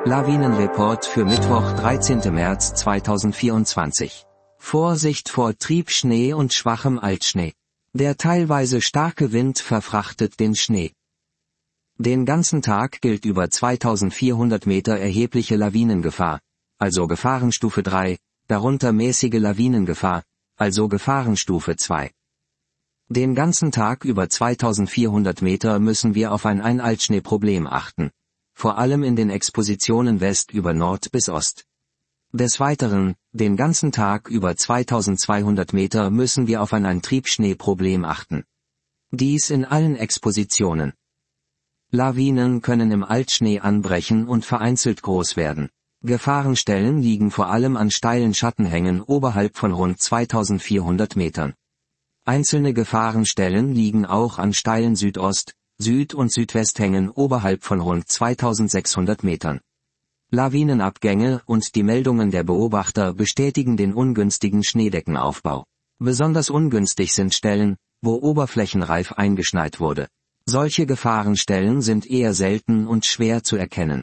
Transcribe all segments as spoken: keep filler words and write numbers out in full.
Lawinenreport für Mittwoch, dreizehnten März zweitausendvierundzwanzig. Vorsicht vor Triebschnee und schwachem Altschnee. Der teilweise starke Wind verfrachtet den Schnee. Den ganzen Tag gilt über zweitausendvierhundert Meter erhebliche Lawinengefahr, also Gefahrenstufe drei, darunter mäßige Lawinengefahr, also Gefahrenstufe zwei. Den ganzen Tag über zweitausendvierhundert Meter müssen wir auf ein Ein-Altschnee-Problem achten, vor allem in den Expositionen West über Nord bis Ost. Des Weiteren, den ganzen Tag über zweitausendzweihundert Meter müssen wir auf ein Ein-Triebschnee-Problem achten. Dies in allen Expositionen. Lawinen können im Altschnee anbrechen und vereinzelt groß werden. Gefahrenstellen liegen vor allem an steilen Schattenhängen oberhalb von rund zweitausendvierhundert Metern. Einzelne Gefahrenstellen liegen auch an steilen Südost-, Süd- und Südwesthängen oberhalb von rund zweitausendsechshundert Metern. Lawinenabgänge und die Meldungen der Beobachter bestätigen den ungünstigen Schneedeckenaufbau. Besonders ungünstig sind Stellen, wo Oberflächenreif eingeschneit wurde. Solche Gefahrenstellen sind eher selten und schwer zu erkennen.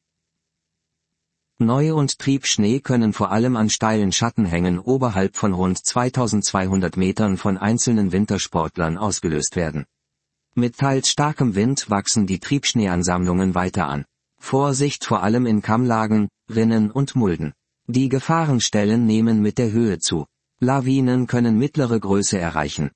Neu- und Triebschnee können vor allem an steilen Schattenhängen oberhalb von rund zweitausendzweihundert Metern von einzelnen Wintersportlern ausgelöst werden. Mit teils starkem Wind wachsen die Triebschneeansammlungen weiter an. Vorsicht vor allem in Kammlagen, Rinnen und Mulden. Die Gefahrenstellen nehmen mit der Höhe zu. Lawinen können mittlere Größe erreichen.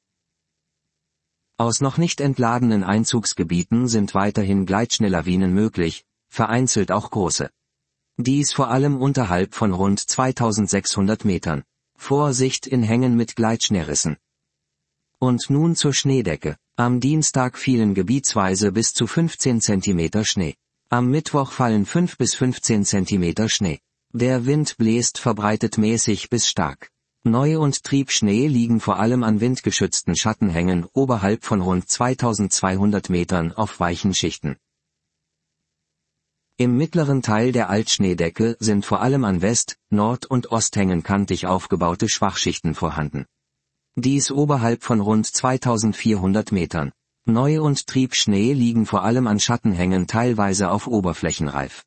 Aus noch nicht entladenen Einzugsgebieten sind weiterhin Gleitschneelawinen möglich, vereinzelt auch große. Dies vor allem unterhalb von rund zweitausendsechshundert Metern. Vorsicht in Hängen mit Gleitschneerissen. Und nun zur Schneedecke. Am Dienstag fielen gebietsweise bis zu fünfzehn Zentimeter Schnee. Am Mittwoch fallen fünf bis fünfzehn Zentimeter Schnee. Der Wind bläst verbreitet mäßig bis stark. Neu- und Triebschnee liegen vor allem an windgeschützten Schattenhängen oberhalb von rund zweitausendzweihundert Metern auf weichen Schichten. Im mittleren Teil der Altschneedecke sind vor allem an West-, Nord- und Osthängen kantig aufgebaute Schwachschichten vorhanden. Dies oberhalb von rund zweitausendvierhundert Metern. Neu- und Triebschnee liegen vor allem an Schattenhängen teilweise auf Oberflächenreif.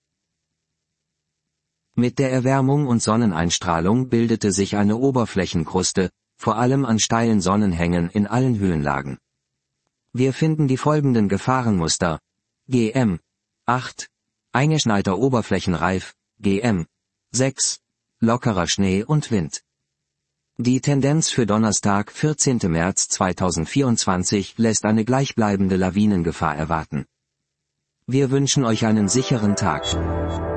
Mit der Erwärmung und Sonneneinstrahlung bildete sich eine Oberflächenkruste, vor allem an steilen Sonnenhängen in allen Höhenlagen. Wir finden die folgenden Gefahrenmuster: G M acht, eingeschneiter Oberflächenreif, G M sechs, lockerer Schnee und Wind. Die Tendenz für Donnerstag, vierzehnten März zweitausendvierundzwanzig lässt eine gleichbleibende Lawinengefahr erwarten. Wir wünschen euch einen sicheren Tag.